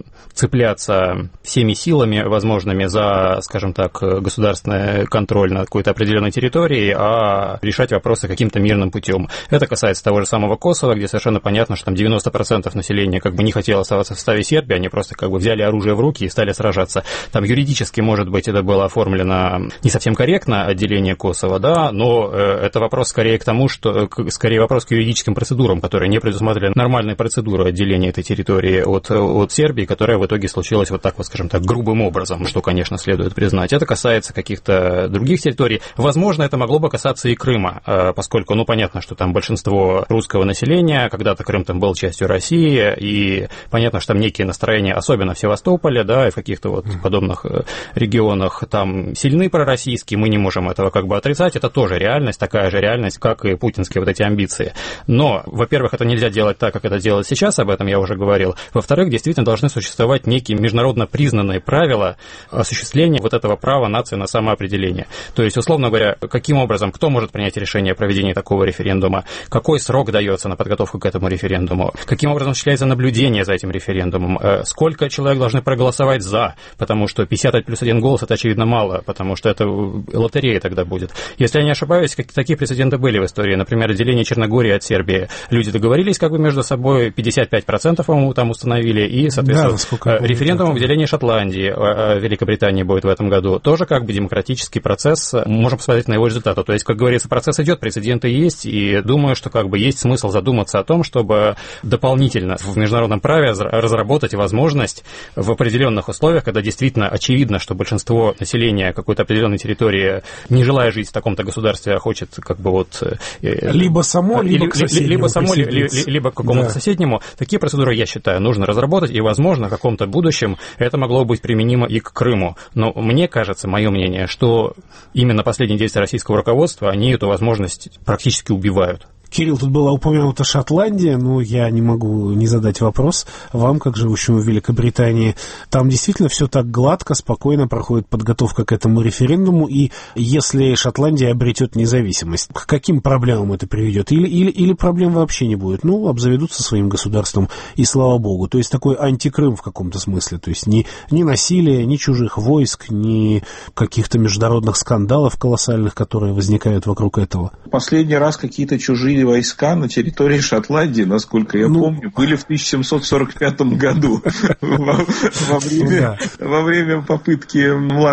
цепляться всеми силами возможными за, скажем так, государственный контроль над какой-то определенной территорией, а решать вопросы каким-то мирным путем. Это касается того же самого Косово, где совершенно понятно, что там 90% населения как бы не хотело оставаться в составе Сербии, они просто как бы взяли оружие в руки и стали сражаться. Там юридически, может быть, это было оформлено не совсем корректно, отделение Косово, да, но это вопрос скорее к тому, что скорее вопрос к юридическим процедурам, которые не предусматривали нормальные процедуры отделения этой территории от Сербии, которая в итоге случилась вот так вот, скажем так, грубым образом, что, конечно, следует признать. Это касается каких-то других территорий. Возможно, это могло бы касаться и Крыма, поскольку, понятно, что там большинство русского населения, когда-то Крым там был частью России, и понятно, что там некие настроения, особенно в Севастополе, да, и в каких-то вот подобных регионах, там сильны пророссийские, мы не можем этого как бы отрицать, это тоже реальность, такая же реальность, как и путинские вот эти амбиции. Но, во-первых, это нельзя делать так, как это делают сейчас, об этом я уже говорил. Во-вторых, действительно должны существовать некие международно признанные правила осуществления вот этого права нации на самоопределение. То есть, условно говоря, каким образом, кто может принять решение о проведении такого референдума, какой срок дается на подготовку к этому референдуму, каким образом осуществляется наблюдение за этим референдумом, сколько человек должны проголосовать за, потому что 55 плюс 1 голос это, очевидно, мало, потому что это лотерея тогда будет. Если я не ошибаюсь, такие прецеденты были в истории. Например, отделение Черногории от Сербии. Люди договорились как бы между собой, 55%, по-моему, там установили, и, соответственно, референдум о выделении Шотландии, Великобритании будет в этом году. Тоже как бы демократический процесс, можем посмотреть на его результаты. То есть, как говорится, процесс идет, прецеденты есть, и думаю, что как бы есть смысл задуматься о том, чтобы дополнительно в международном праве разработать возможность в определенных условиях, когда действительно очевидно, что большинство населения какой-то определенной территории, не желая жить в таком-то государстве, а хочет как бы вот... Либо само, либо к соседнему. Либо к какому-то соседнему. Такие процедуры, я считаю, нужно разработать, и, возможно, в каком-то будущем это могло быть применимо и к Крыму. Но мне кажется, мое мнение, что именно последние действия российского руководства, они эту возможность практически убивают. Кирилл, тут была упомянута Шотландия, но я не могу не задать вопрос вам, как живущему в Великобритании. Там действительно все так гладко, спокойно проходит подготовка к этому референдуму, и если Шотландия обретет независимость, к каким проблемам это приведет? Или проблем вообще не будет? Обзаведутся своим государством, и слава богу. То есть такой антикрым в каком-то смысле. То есть ни насилия, ни чужих войск, ни каких-то международных скандалов колоссальных, которые возникают вокруг этого. Последний раз какие-то чужие войска на территории Шотландии, насколько я помню, были в 1745 году во время попытки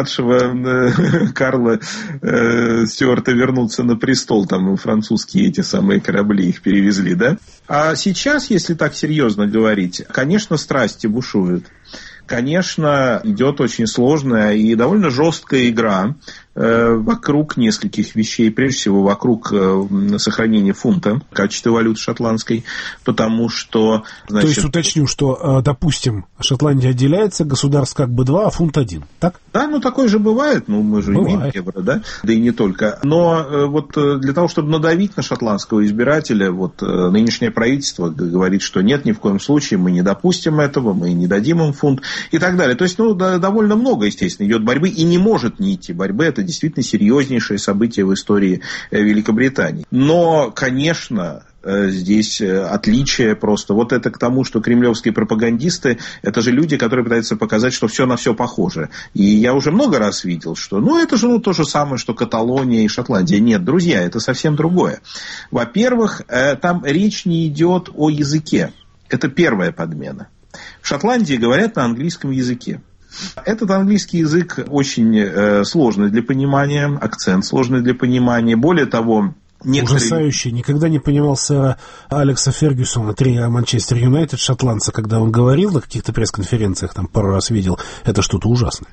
младшего Карла Стюарта вернуться на престол. Там французские эти самые корабли их перевезли, да? А сейчас, если так серьезно говорить, конечно, страсти бушуют. Конечно, идет очень сложная и довольно жесткая игра вокруг нескольких вещей. Прежде всего, вокруг сохранения фунта в качестве валюты шотландской, потому что... То есть, уточню, что, допустим, Шотландия отделяется, государств как бы 2, а фунт 1, так? Да, такое же бывает, мы же имеем евро, да? Да и не только. Но вот для того, чтобы надавить на шотландского избирателя, нынешнее правительство говорит, что нет, ни в коем случае мы не допустим этого, мы не дадим им фунт и так далее. То есть, довольно много, естественно, идет борьбы, и не может не идти борьбы. Это действительно серьезнейшее событие в истории Великобритании. Но, конечно, здесь отличие просто. Вот это к тому, что кремлевские пропагандисты, это же люди, которые пытаются показать, что все на все похоже. И я уже много раз видел, что это же то же самое, что Каталония и Шотландия. Нет, друзья, это совсем другое. Во-первых, там речь не идет о языке. Это первая подмена. В Шотландии говорят на английском языке. Этот английский язык очень сложный для понимания, акцент сложный для понимания. Более того, ужасающий. Никогда не понимал сэра Алекса Фергюсона, тренера Манчестер Юнайтед, шотландца, когда он говорил на каких-то пресс-конференциях, там пару раз видел, это что-то ужасное.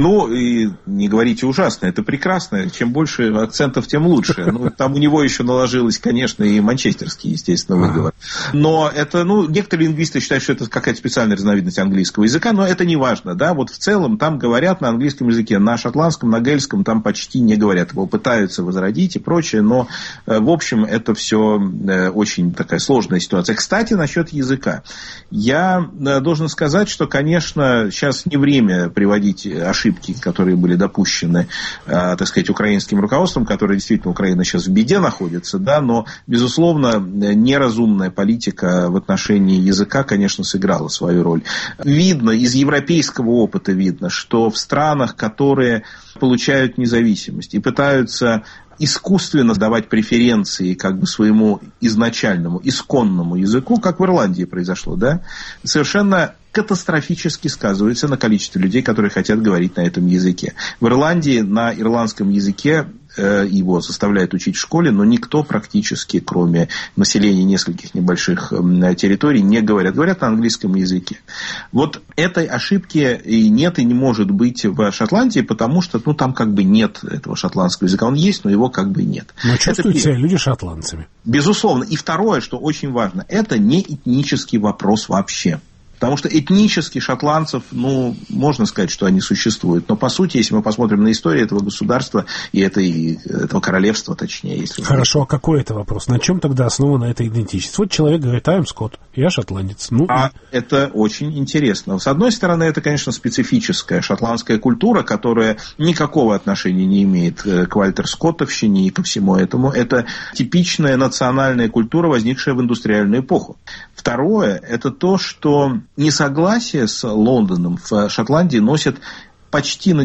И не говорите ужасно, это прекрасно. Чем больше акцентов, тем лучше. Там у него еще наложилось, конечно, и манчестерский, естественно, выговор. Но это, некоторые лингвисты считают, что это какая-то специальная разновидность английского языка, но это не важно, да. В целом там говорят на английском языке, на шотландском, на гельском там почти не говорят. Его пытаются возродить и прочее, но, в общем, это все очень такая сложная ситуация. Кстати, насчет языка. Я должен сказать, что, конечно, сейчас не время приводить ошибки, которые были допущены, так сказать, украинским руководством, которое действительно Украина сейчас в беде находится, да, но, безусловно, неразумная политика в отношении языка, конечно, сыграла свою роль. Видно, из европейского опыта видно, что в странах, которые получают независимость и пытаются искусственно давать преференции как бы своему изначальному, исконному языку, как в Ирландии произошло, да, совершенно катастрофически сказывается на количестве людей, которые хотят говорить на этом языке. В Ирландии на ирландском языке его заставляют учить в школе, но никто практически, кроме населения нескольких небольших территорий, не говорят. Говорят на английском языке. Вот этой ошибки и нет, и не может быть в Шотландии, потому что там как бы нет этого шотландского языка. Он есть, но его как бы нет. Но чувствуют себя люди шотландцами. Безусловно. И второе, что очень важно, это не этнический вопрос вообще. Потому что этнически шотландцев, можно сказать, что они существуют. Но, по сути, если мы посмотрим на историю этого государства и этого королевства, точнее. Если Хорошо, а какой это вопрос? На чем тогда основана эта идентичность? Вот человек говорит, I'm Scott, я шотландец. Это очень интересно. С одной стороны, это, конечно, специфическая шотландская культура, которая никакого отношения не имеет к вальтер-скоттовщине и ко всему этому. Это типичная национальная культура, возникшая в индустриальную эпоху. Второе, это то, что несогласие с Лондоном в Шотландии носит почти на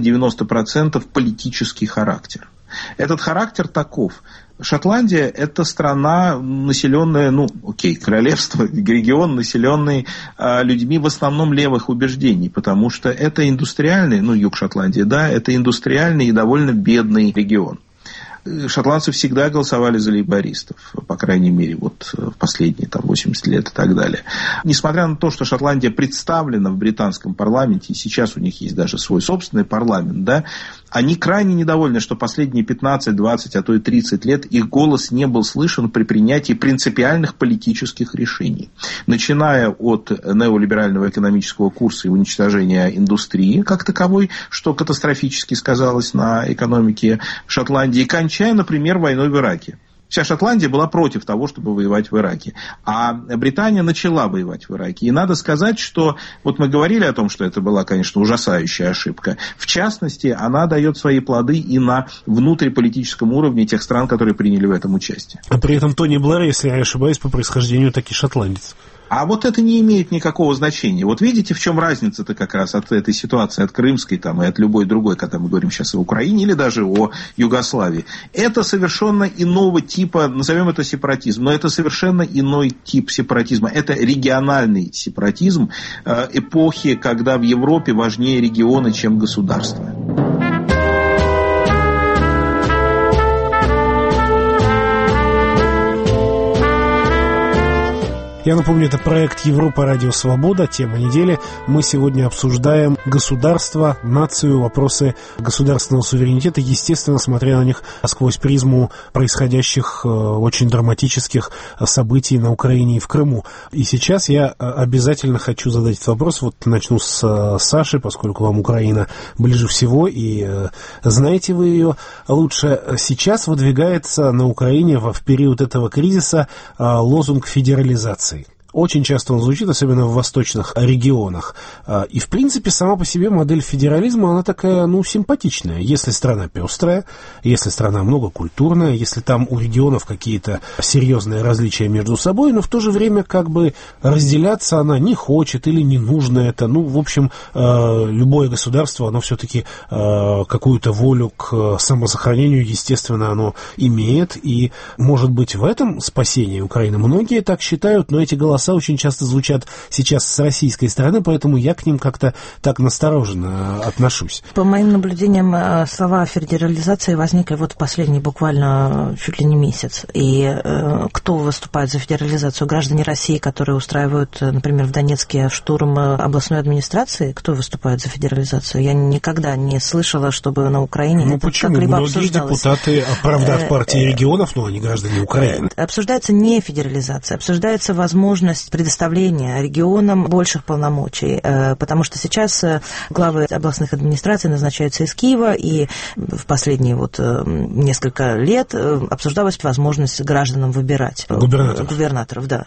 90% политический характер. Этот характер таков. Шотландия – это страна, населенная, королевство, регион, населенный людьми в основном левых убеждений, потому что это индустриальный, юг Шотландии, это индустриальный и довольно бедный регион. Шотландцы всегда голосовали за лейбористов, по крайней мере, в последние 80 лет и так далее. Несмотря на то, что Шотландия представлена в британском парламенте, и сейчас у них есть даже свой собственный парламент, они крайне недовольны, что последние 15, 20, а то и 30 лет их голос не был слышен при принятии принципиальных политических решений. Начиная от неолиберального экономического курса и уничтожения индустрии как таковой, что катастрофически сказалось на экономике Шотландии, кончая, например, войной в Ираке. Вся Шотландия была против того, чтобы воевать в Ираке. А Британия начала воевать в Ираке. И надо сказать, что мы говорили о том, что это была, конечно, ужасающая ошибка. В частности, она дает свои плоды и на внутриполитическом уровне тех стран, которые приняли в этом участие. А при этом Тони Блэр, если я не ошибаюсь, по происхождению таки шотландец. А это не имеет никакого значения. Видите, в чем разница-то как раз от этой ситуации, от крымской и от любой другой, когда мы говорим сейчас о Украине или даже о Югославии. Это совершенно иного типа, назовем это сепаратизм, но это совершенно иной тип сепаратизма. Это региональный сепаратизм эпохи, когда в Европе важнее регионы, чем государства. Я напомню, это проект Европа Радио Свобода, тема недели. Мы сегодня обсуждаем государство, нацию, вопросы государственного суверенитета, естественно, смотря на них сквозь призму происходящих очень драматических событий на Украине и в Крыму. И сейчас я обязательно хочу задать этот вопрос. Начну с Саши, поскольку вам Украина ближе всего, и знаете вы ее лучше. Сейчас выдвигается на Украине в период этого кризиса лозунг федерализации. Очень часто он звучит, особенно в восточных регионах. И, в принципе, сама по себе модель федерализма, она такая, симпатичная. Если страна пестрая, если страна многокультурная, если там у регионов какие-то серьезные различия между собой, но в то же время разделяться она не хочет или не нужно это. В общем, любое государство, оно все-таки какую-то волю к самосохранению, естественно, оно имеет. И, может быть, в этом спасение Украины. Многие так считают, но эти голоса очень часто звучат сейчас с российской стороны, поэтому я к ним как-то так настороженно отношусь. По моим наблюдениям, слова о федерализации возникли последний буквально чуть ли не месяц. И кто выступает за федерализацию? Граждане России, которые устраивают, например, в Донецке штурм областной администрации? Кто выступает за федерализацию? Я никогда не слышала, чтобы на Украине это почему? Как-либо Многие обсуждалось. Депутаты, правда, от партии регионов, но они граждане Украины. Обсуждается не федерализация, обсуждается возможность предоставления регионам больших полномочий, потому что сейчас главы областных администраций назначаются из Киева, и в последние несколько лет обсуждалась возможность гражданам выбирать губернаторов, да.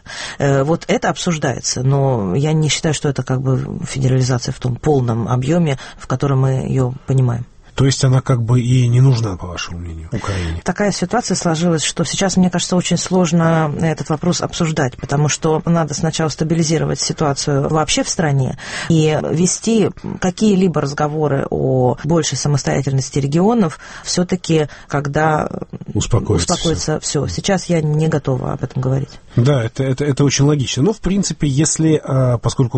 Это обсуждается, но я не считаю, что это федерализация в том полном объеме, в котором мы ее понимаем. То есть она и не нужна, по вашему мнению, Украине? Такая ситуация сложилась, что сейчас, мне кажется, очень сложно этот вопрос обсуждать, потому что надо сначала стабилизировать ситуацию вообще в стране и вести какие-либо разговоры о большей самостоятельности регионов все-таки, когда успокоится все. Сейчас я не готова об этом говорить. Да, это очень логично. Но, в принципе, поскольку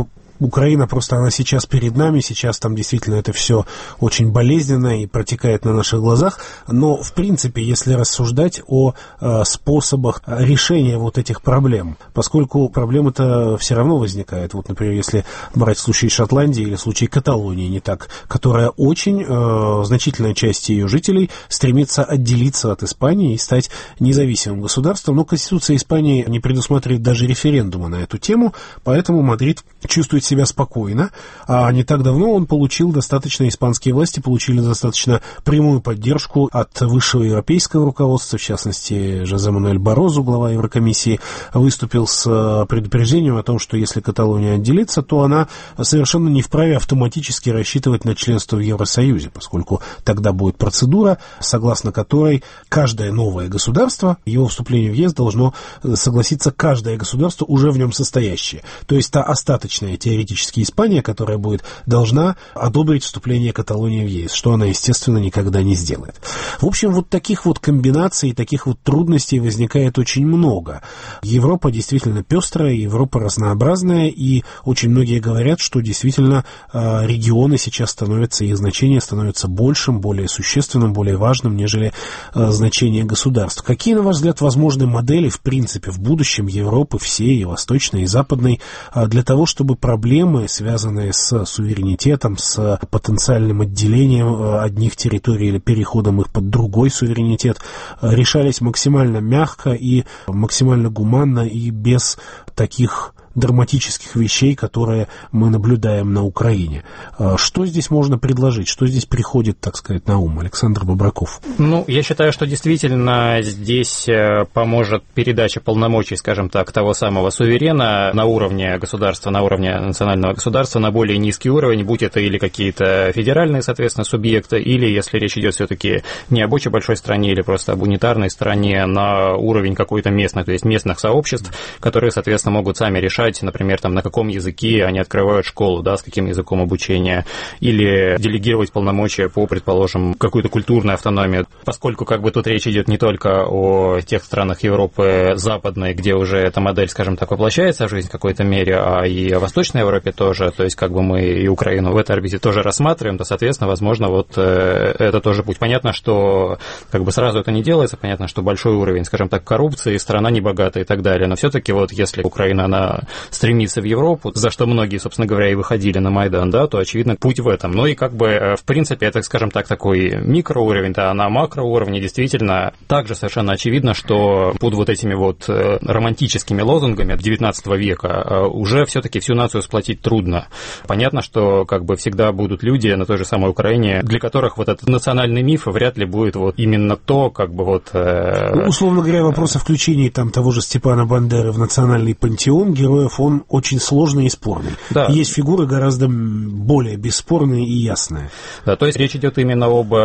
Украина просто, она сейчас перед нами, сейчас там действительно это все очень болезненно и протекает на наших глазах, но, в принципе, если рассуждать о способах решения вот этих проблем, поскольку проблемы-то все равно возникают, вот, например, если брать случай Шотландии или случай Каталонии, не так, которая очень значительная часть ее жителей стремится отделиться от Испании и стать независимым государством, но Конституция Испании не предусматривает даже референдума на эту тему, поэтому Мадрид чувствует себя спокойно, а не так давно он получил достаточно, испанские власти получили достаточно прямую поддержку от высшего европейского руководства, в частности, Жозе Мануэль Барозу, глава Еврокомиссии, выступил с предупреждением о том, что если Каталония отделится, то она совершенно не вправе автоматически рассчитывать на членство в Евросоюзе, поскольку тогда будет процедура, согласно которой каждое новое государство, его вступление в ЕС должно согласиться каждое государство, уже в нем состоящее. То есть та остаточная теоретически Испания, которая должна одобрить вступление Каталонии в ЕС, что она, естественно, никогда не сделает. В общем, вот таких вот комбинаций, таких вот трудностей возникает очень много. Европа действительно пестрая, Европа разнообразная, и очень многие говорят, что действительно регионы сейчас становятся, их значение становится большим, более существенным, более важным, нежели значение государств. Какие, на ваш взгляд, возможны модели, в принципе, в будущем Европы всей, и восточной, и западной, для того, чтобы проблемы, связанные с суверенитетом, с потенциальным отделением одних территорий или переходом их под другой суверенитет, решались максимально мягко и максимально гуманно и без таких драматических вещей, которые мы наблюдаем на Украине. Что здесь можно предложить? Что здесь приходит, так сказать, на ум? Александр Бобраков. Ну, я считаю, что действительно здесь поможет передача полномочий, скажем так, того самого суверена на уровне государства, на уровне национального государства, на более низкий уровень, будь это или какие-то федеральные, соответственно, субъекты, или, если речь идет все-таки не об очень большой стране или просто об унитарной стране, на уровень какой-то местных, то есть местных сообществ, которые, соответственно, могут сами решать, например, там, на каком языке они открывают школу, да, с каким языком обучения, или делегировать полномочия по, предположим, какую-то культурную автономию, поскольку как бы тут речь идет не только о тех странах Европы западной, где уже эта модель, скажем так, воплощается в жизнь в какой-то мере, а и о Восточной Европе тоже, то есть как бы мы и Украину в этой орбите тоже рассматриваем, то, соответственно, возможно, вот это тоже путь. Понятно, что как бы сразу это не делается, понятно, что большой уровень, скажем так, коррупции, страна небогатая и так далее, но все-таки вот если Украина, она стремится в Европу, за что многие, собственно говоря, и выходили на Майдан, да, то, очевидно, путь в этом. Ну и как бы, в принципе, это, скажем так, такой микроуровень, да, на макроуровне действительно также совершенно очевидно, что под вот этими вот романтическими лозунгами XIX века уже все-таки всю нацию сплотить трудно. Понятно, что как бы всегда будут люди на той же самой Украине, для которых вот этот национальный миф вряд ли будет вот именно то, как бы вот... Ну, условно говоря, вопрос о включении там того же Степана Бандеры в национальный пантеон героев, он очень сложный и спорный. Да. Есть фигуры гораздо более бесспорные и ясные. Да, то есть речь идет именно об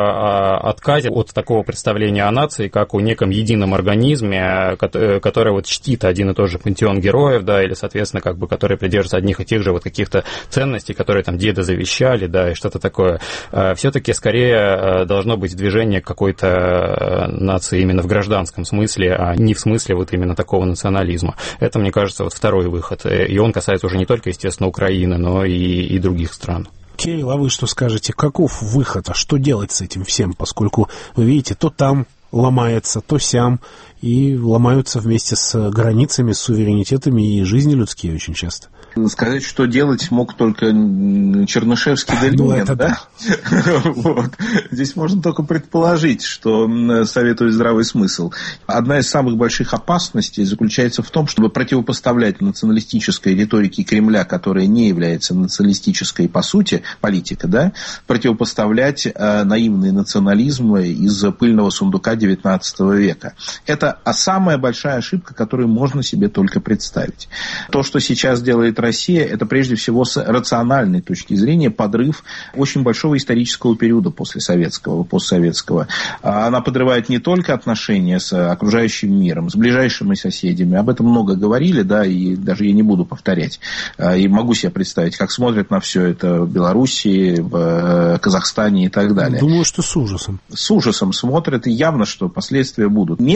отказе от такого представления о нации, как о неком едином организме, который вот чтит один и тот же пантеон героев, да, или, соответственно, как бы, который придерживается одних и тех же вот каких-то ценностей, которые там деды завещали, да, и что-то такое. Все-таки скорее должно быть движение к какой-то нации именно в гражданском смысле, а не в смысле вот именно такого национализма. Это, мне кажется, вот второй выход. И он касается уже не только, естественно, Украины, но и других стран. Кирилл, а вы что скажете? Каков выход? А что делать с этим всем? Поскольку, вы видите, то там ломается, то сям, и ломаются вместе с границами, с суверенитетами и жизни людские очень часто. Сказать, что делать мог только Чернышевский да Ленин, да? Вот. Здесь можно только предположить, что советует здравый смысл. Одна из самых больших опасностей заключается в том, чтобы противопоставлять националистической риторике Кремля, которая не является националистической по сути, политика, да, противопоставлять наивный национализм из пыльного сундука XIX века. Это самая большая ошибка, которую можно себе только представить. То, что сейчас делает Россия, это прежде всего с рациональной точки зрения подрыв очень большого исторического периода постсоветского. Она подрывает не только отношения с окружающим миром, с ближайшими соседями. Об этом много говорили, да, и даже я не буду повторять. И могу себе представить, как смотрят на все это в Белоруссии, в Казахстане и так далее. Думаю, что с ужасом. С ужасом смотрят, и явно, что последствия будут медленные,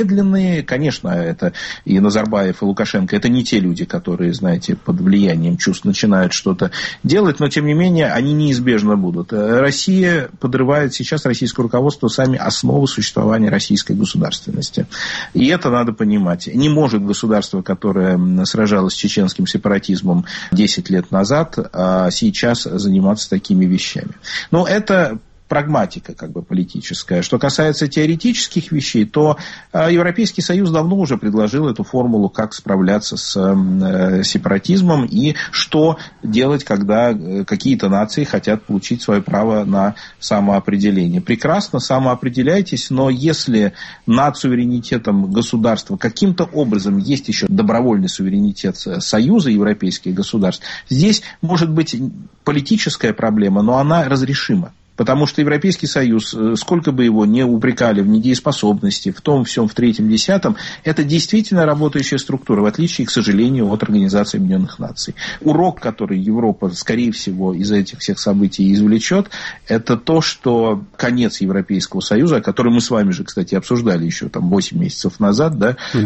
стороны, конечно, это и Назарбаев, и Лукашенко, это не те люди, которые, знаете, под влиянием чувств начинают что-то делать, но, тем не менее, они неизбежно будут. Россия подрывает сейчас, российское руководство, сами основы существования российской государственности. И это надо понимать. Не может государство, которое сражалось с чеченским сепаратизмом 10 лет назад, а сейчас заниматься такими вещами. Но это прагматика политическая. Что касается теоретических вещей, то Европейский Союз давно уже предложил эту формулу, как справляться с сепаратизмом и что делать, когда какие-то нации хотят получить свое право на самоопределение. Прекрасно, самоопределяйтесь, но если над суверенитетом государства каким-то образом есть еще добровольный суверенитет Союза европейских государств, здесь может быть политическая проблема, но она разрешима. Потому что Европейский Союз, сколько бы его не упрекали в недееспособности, в том, всем, в третьем, десятом, это действительно работающая структура, в отличие, к сожалению, от Организации Объединенных Наций. Урок, который Европа, скорее всего, из этих всех событий извлечет, это то, что конец Европейского Союза, который мы с вами же, кстати, обсуждали еще 8 месяцев назад,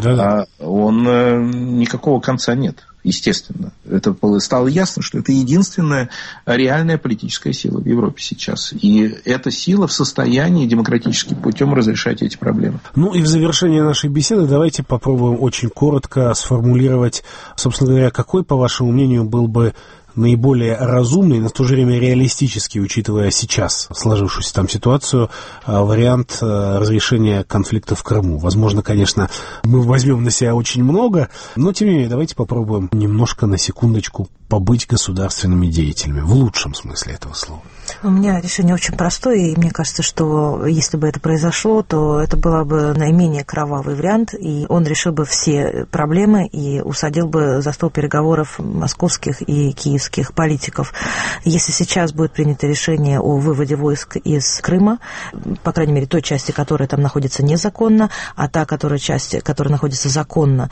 он никакого конца нет. Естественно. Это стало ясно, что это единственная реальная политическая сила в Европе сейчас. И эта сила в состоянии демократическим путем разрешать эти проблемы. Ну и в завершение нашей беседы давайте попробуем очень коротко сформулировать, собственно говоря, какой, по вашему мнению, был бы наиболее разумный, но в то же время реалистический, учитывая сейчас сложившуюся там ситуацию, вариант разрешения конфликта в Крыму. Возможно, конечно, мы возьмем на себя очень много, но тем не менее давайте попробуем немножко на секундочку побыть государственными деятелями, в лучшем смысле этого слова. У меня решение очень простое, и мне кажется, что если бы это произошло, то это был бы наименее кровавый вариант, и он решил бы все проблемы и усадил бы за стол переговоров московских и киевских политиков. Если сейчас будет принято решение о выводе войск из Крыма, по крайней мере, той части, которая там находится незаконно, а та часть, которая находится законно,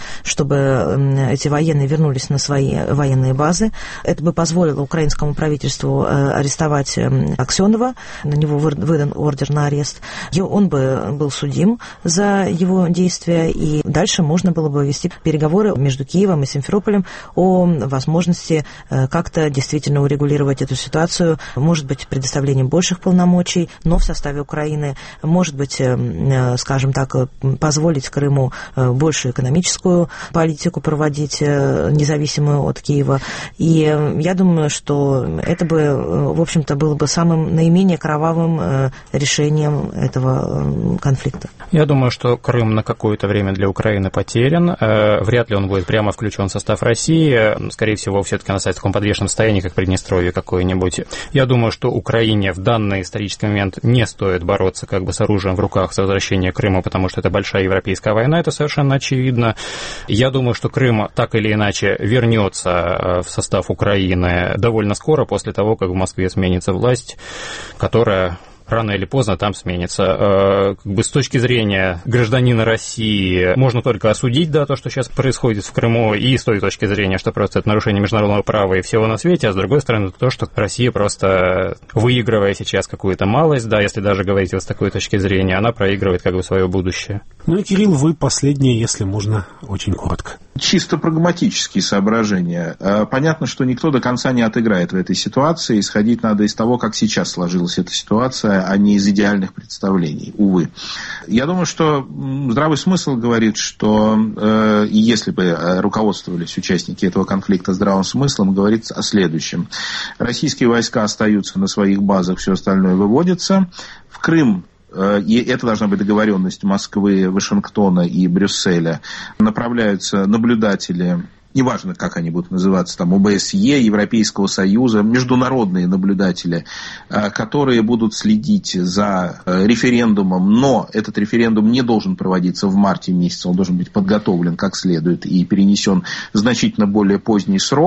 чтобы эти военные вернулись на свои военные базы, это бы позволило украинскому правительству арестовать Аксенова, на него выдан ордер на арест, и он бы был судим за его действия, и дальше можно было бы вести переговоры между Киевом и Симферополем о возможности как-то действительно урегулировать эту ситуацию, может быть, предоставлением больших полномочий, но в составе Украины, может быть, скажем так, позволить Крыму большую экономическую политику проводить, независимую от Киева. И я думаю, что это бы, в общем-то, было бы самым наименее кровавым решением этого конфликта. Я думаю, что Крым на какое-то время для Украины потерян. Вряд ли он будет прямо включен в состав России. Скорее всего, все-таки он остается в таком подвешенном состоянии, как Приднестровье какое-нибудь. Я думаю, что Украине в данный исторический момент не стоит бороться с оружием в руках за возвращение Крыма, потому что это большая европейская война, это совершенно очевидно. Я думаю, что Крым так или иначе вернется в состав Украины довольно скоро, после того, как в Москве сменится власть, которая рано или поздно там сменится. С точки зрения гражданина России можно только осудить, то, что сейчас происходит в Крыму, и с той точки зрения, что просто это нарушение международного права и всего на свете, а с другой стороны, то, что Россия просто, выигрывая сейчас какую-то малость, если даже говорить с такой точки зрения, она проигрывает свое будущее. Ну и, Кирилл, вы последнее, если можно, очень коротко. Чисто прагматические соображения. Понятно, что никто до конца не отыграет в этой ситуации. Исходить надо из того, как сейчас сложилась эта ситуация, а не из идеальных представлений, увы. Я думаю, что здравый смысл говорит, что если бы руководствовались участники этого конфликта здравым смыслом, говорится о следующем. Российские войска остаются на своих базах, все остальное выводится. В Крым, и это должна быть договоренность Москвы, Вашингтона и Брюсселя, направляются наблюдатели, неважно, как они будут называться, ОБСЕ, Европейского Союза, международные наблюдатели, которые будут следить за референдумом, но этот референдум не должен проводиться в марте месяце, он должен быть подготовлен как следует и перенесен в значительно более поздний срок.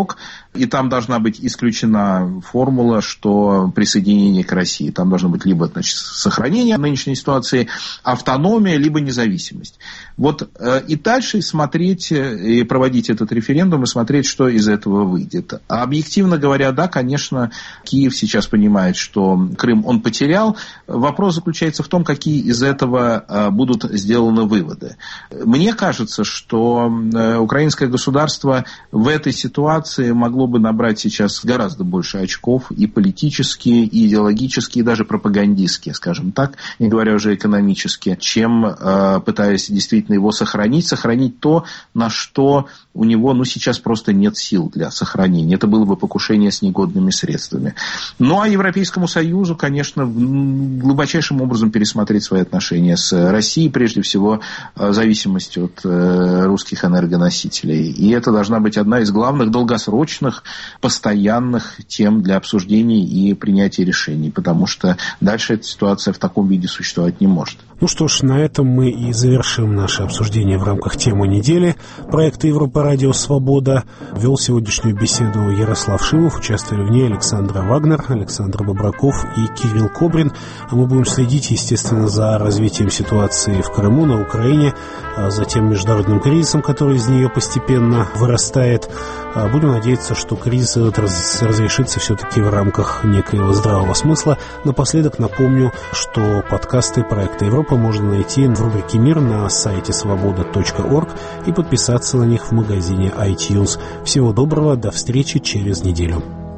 и там должна быть исключена формула, что присоединение к России. Там должно быть либо, значит, сохранение нынешней ситуации, автономия, либо независимость. Вот и дальше смотреть и проводить этот референдум и смотреть, что из этого выйдет. А объективно говоря, да, конечно, Киев сейчас понимает, что Крым он потерял. Вопрос заключается в том, какие из этого будут сделаны выводы. Мне кажется, что украинское государство в этой ситуации могло бы набрать сейчас гораздо больше очков и политически, и идеологически, и даже пропагандистски, скажем так, не говоря уже экономически, чем пытаясь действительно его сохранить то, на что у него сейчас просто нет сил для сохранения. Это было бы покушение с негодными средствами. Ну, а Европейскому Союзу, конечно, глубочайшим образом пересмотреть свои отношения с Россией, прежде всего, зависимость от русских энергоносителей. И это должна быть одна из главных долгосрочных, постоянных тем для обсуждений и принятия решений, потому что дальше эта ситуация в таком виде существовать не может. Ну что ж, на этом мы и завершим наше обсуждение в рамках темы недели. Проекта Европа Радио Свобода вел сегодняшнюю беседу Ярослав Шимов, участвовали в ней Александра Вагнер, Александр Бобраков и Кирилл Кобрин. А мы будем следить, естественно, за развитием ситуации в Крыму, на Украине, за тем международным кризисом, который из нее постепенно вырастает. Будем надеяться, что кризис этот разрешится все-таки в рамках некоего здравого смысла. Напоследок напомню, что подкасты проекта Европа можно найти в рубрике «Мир» на сайте svoboda.org и подписаться на них в магазине iTunes. Всего доброго, до встречи через неделю.